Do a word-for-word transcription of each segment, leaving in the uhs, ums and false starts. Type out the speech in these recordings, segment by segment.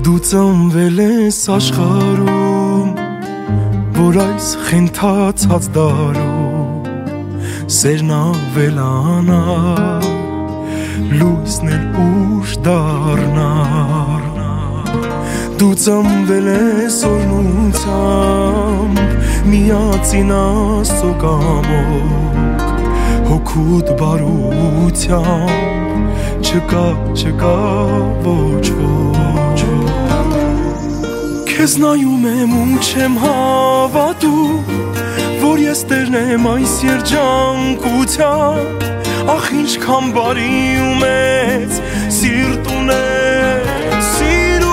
Դու ծնվել ես աշխարհում, որ այս խենթացած դարում սերն ավելանա, լույսն էլ ուշ դառնար։ Դու ծնվել ես օրնությամբ, միածին Աստծո կամոք, հոգուդ բարությամբ, չկա, չկա ոչ ոչ։ Քեզ նայում եմ ու չեմ հավատում, որ ես տերն եմ այս երջանկության, ախ ինչքան բարի ու մեծ սիրտ ունես, սիր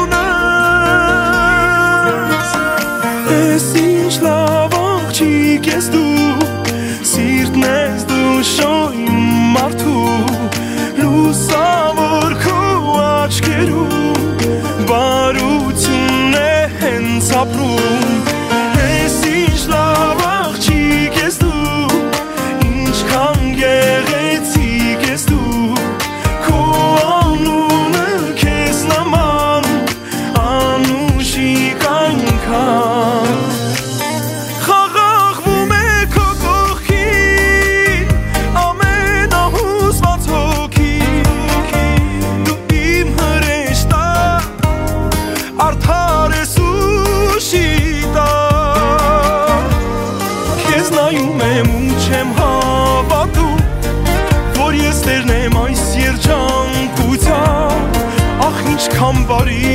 ունես։ Ես ինչ լավ աղջիկ ես դու, սիրտն ես դու շոյ մարդու, լուսավոր քո աչքերում բարությունն է հենց ապրում։ Ես ինչ լավ աղջիկ ես դու, ինչքան գեղեցիկ ես դու, քո անունը քեզ նման անուշիկ այնքան խաղաղվում է քո կողքին ամենահուզված հոգին, դու իմ հրեշտա արդար ես ու շիտա։ Քեզ նայում եմ ու չեմ հավատում, որ ես տերն եմ այս երջանկության, ախ ինչքան բարի